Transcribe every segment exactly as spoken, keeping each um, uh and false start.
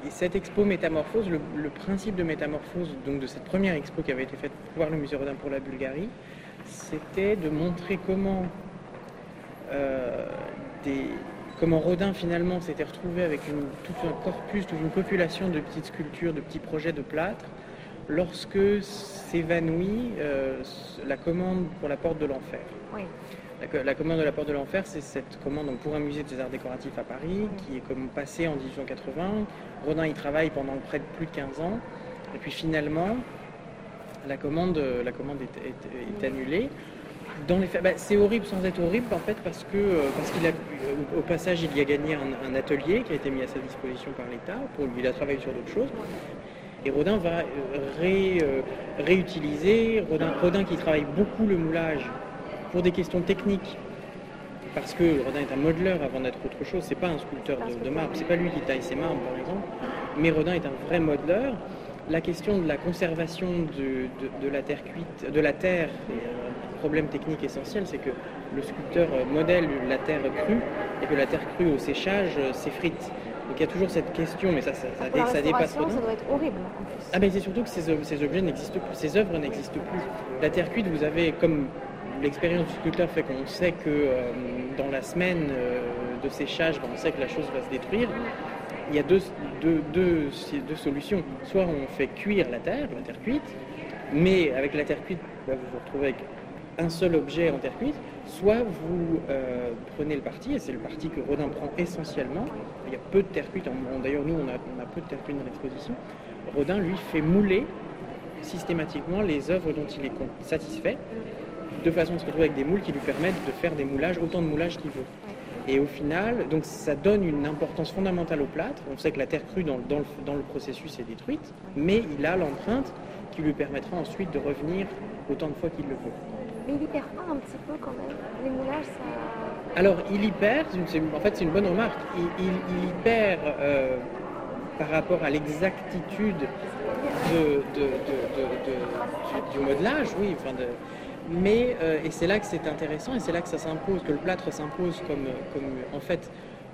et cette expo Métamorphose, le, le principe de Métamorphose, donc de cette première expo qui avait été faite par le Musée Rodin pour la Bulgarie, c'était de montrer comment, euh, des, comment Rodin finalement s'était retrouvé avec une, tout un corpus, toute une population de petites sculptures, de petits projets de plâtre, lorsque s'évanouit euh, la commande pour la Porte de l'Enfer. Oui. La, la commande de la Porte de l'Enfer, c'est cette commande donc, pour un musée des arts décoratifs à Paris, qui est comme passée en dix-huit cent quatre-vingts. Rodin y travaille pendant près de plus de quinze ans. Et puis finalement, la commande, la commande est, est, est annulée. Dans les faits, bah, c'est horrible sans être horrible en fait parce que parce qu'il a au, au passage il y a gagné un, un atelier qui a été mis à sa disposition par l'État. Pour lui, il a travaillé sur d'autres choses. Et Rodin va ré, euh, réutiliser, Rodin, Rodin qui travaille beaucoup le moulage pour des questions techniques, parce que Rodin est un modeleur avant d'être autre chose, c'est pas un sculpteur de, de marbre, c'est pas lui qui taille ses marbres par exemple, mais Rodin est un vrai modeleur. La question de la conservation de, de, de la terre cuite, de la terre, est un problème technique essentiel, c'est que le sculpteur modèle la terre crue et que la terre crue au séchage s'effrite. Donc il y a toujours cette question, mais ça, ça, ça, la ça dépasse Rodin. Ça doit être horrible en plus. Ah mais c'est surtout que ces, ces objets n'existent plus, ces œuvres n'existent plus. La terre cuite, vous avez, comme l'expérience du sculpteur fait qu'on sait que euh, dans la semaine euh, de séchage, on sait que la chose va se détruire. Il y a deux, deux, deux, deux solutions. Soit on fait cuire la terre, la terre cuite, mais avec la terre cuite, bah, vous vous retrouvez avec un seul objet en terre cuite, soit vous euh, prenez le parti, et c'est le parti que Rodin prend essentiellement. Il y a peu de terre cuite, d'ailleurs nous on a, on a peu de terre cuite dans l'exposition. Rodin lui fait mouler systématiquement les œuvres dont il est satisfait, de façon à se retrouver avec des moules qui lui permettent de faire des moulages, autant de moulages qu'il veut. Et au final, donc ça donne une importance fondamentale au plâtre. On sait que la terre crue dans, dans, le, dans le processus est détruite, mais il a l'empreinte qui lui permettra ensuite de revenir autant de fois qu'il le veut. Mais il y perd pas un petit peu quand même. Les moulages, ça... Alors, il y perd, en fait c'est une bonne remarque, il, il, il y perd euh, par rapport à l'exactitude de, de, de, de, de, du modelage, oui, enfin de... Mais, euh, et c'est là que c'est intéressant, et c'est là que ça s'impose, que le plâtre s'impose comme, comme, en fait,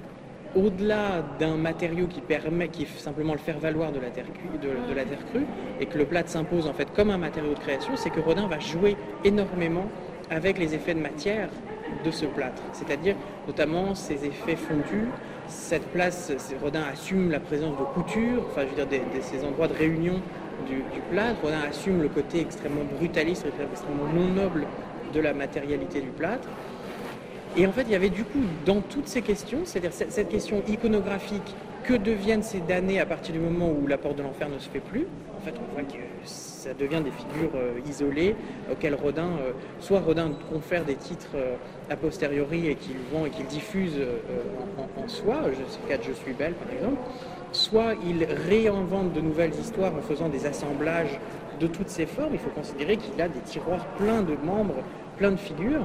au-delà d'un matériau qui permet, qui est simplement le faire-valoir de la terre crue, de, de la terre crue, et que le plâtre s'impose en fait comme un matériau de création, c'est que Rodin va jouer énormément avec les effets de matière de ce plâtre, c'est-à-dire notamment ces effets fondus. Cette place, Rodin assume la présence de coutures, enfin je veux dire des, des, ces endroits de réunion du, du plâtre. Rodin assume le côté extrêmement brutaliste, extrêmement non noble de la matérialité du plâtre. Et en fait, il y avait du coup, dans toutes ces questions, c'est-à-dire cette, cette question iconographique, que deviennent ces damnés à partir du moment où la porte de l'enfer ne se fait plus? En fait, on voit que ça devient des figures euh, isolées auxquelles Rodin, euh, soit Rodin confère des titres euh, a posteriori et qu'il vend et qu'il diffuse euh, en, en, en soi, c'est le cas de Je suis belle par exemple, soit il réinvente de nouvelles histoires en faisant des assemblages de toutes ces formes. Il faut considérer qu'il a des tiroirs pleins de membres, plein de figures.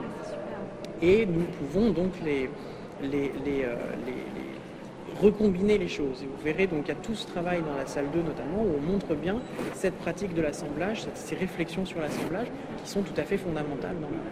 Et nous pouvons donc les, les, les, euh, les, les recombiner les choses. Et vous verrez donc qu'il y a tout ce travail dans la salle deux notamment où on montre bien cette pratique de l'assemblage, ces réflexions sur l'assemblage qui sont tout à fait fondamentales dans l'art.